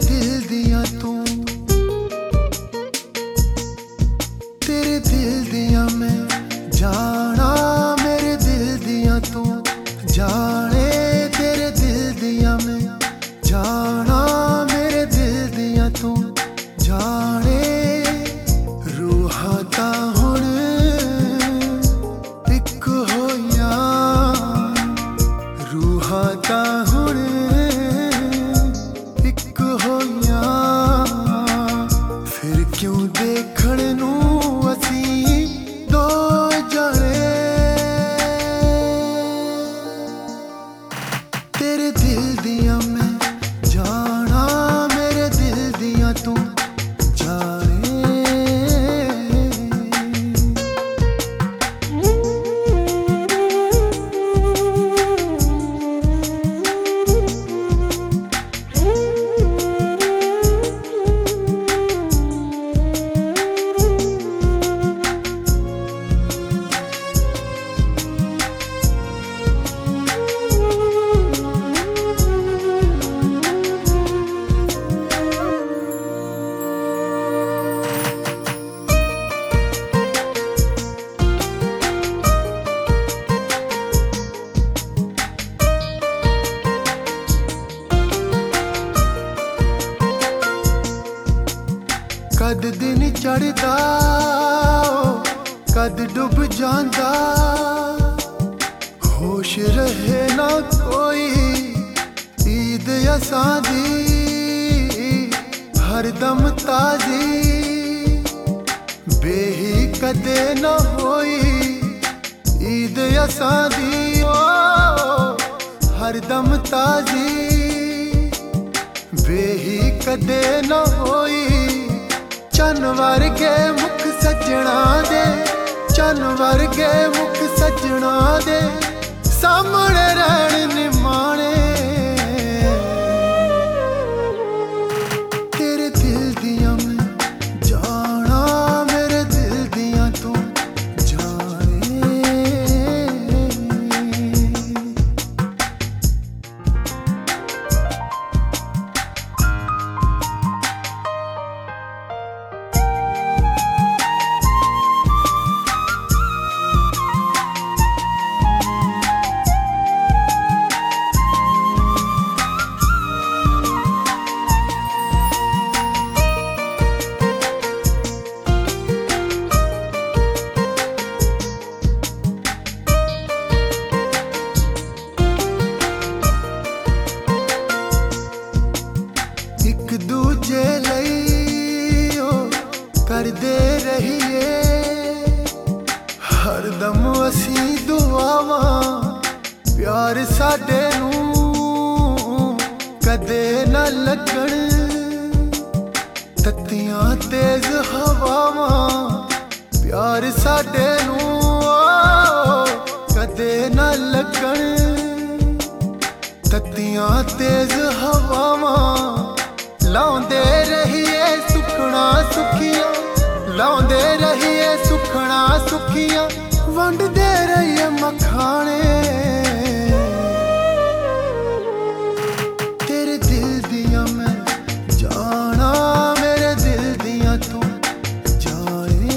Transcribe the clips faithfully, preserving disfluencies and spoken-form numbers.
दिल दिया तू, तेरे दिल दिया मैं जाना, मेरे दिल दिया तू जाने, तेरे दिल दिया मैं जाना, मेरे दिल दिया तू जाने। रूहां ता हुण इक होइया, रूहां ता हुण इक होइया, फिर क्यों देखण नू असी दो जाने। तेरे दिल दिया मैं जाना, मेरे दिल दिया तू जाने। कद दिन चढ़दा कद डुब जांदा, होश रहे ना कोई ईद असां दी हरदम ताजी, बेही कदे ना होई ईद असां दी ओ हरदम ताजी, बेही कदे ना होई। चन वर्गे मुख सजना दे, चन वर्गे मुख सजना दे, सामने रहन निमाने। तेरे दिल दिया मैं जाना, मेरे दिल दिया तू जाने। एक दूजे लई ओ करदे रहिए हरदम असी दुआवां, प्यार साडे नू कदे न लगण तत्तियां तेज हवावां, प्यार साडे नू कदे न लगण तत्तियां तेज हवावां। लाउंदे रहिए सुखना सुखियां, लाउंदे रहिए सुखना सुखियां, वंडदे रहिए मखाने। तेरे दिल दिया मैं जाना, मेरे दिल दिया तू जाने।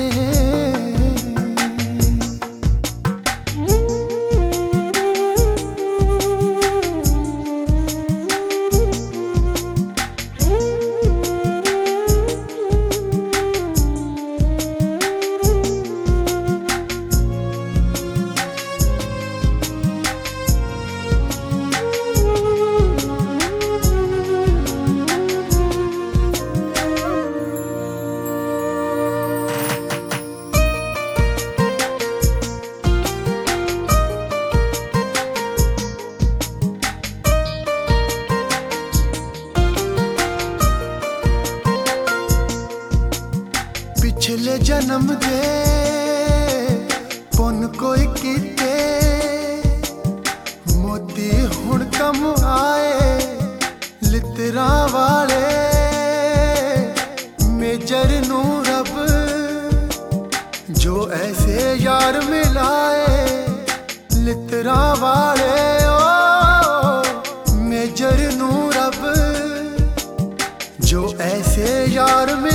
पिछले जन्म दे पुन कोई कीते, मोती हुण कम आए लितरा वाले, मेजर नू रब जो ऐसे यार मिलाए लितरा वाले, ओ मेजर नू रब जो ऐसे यार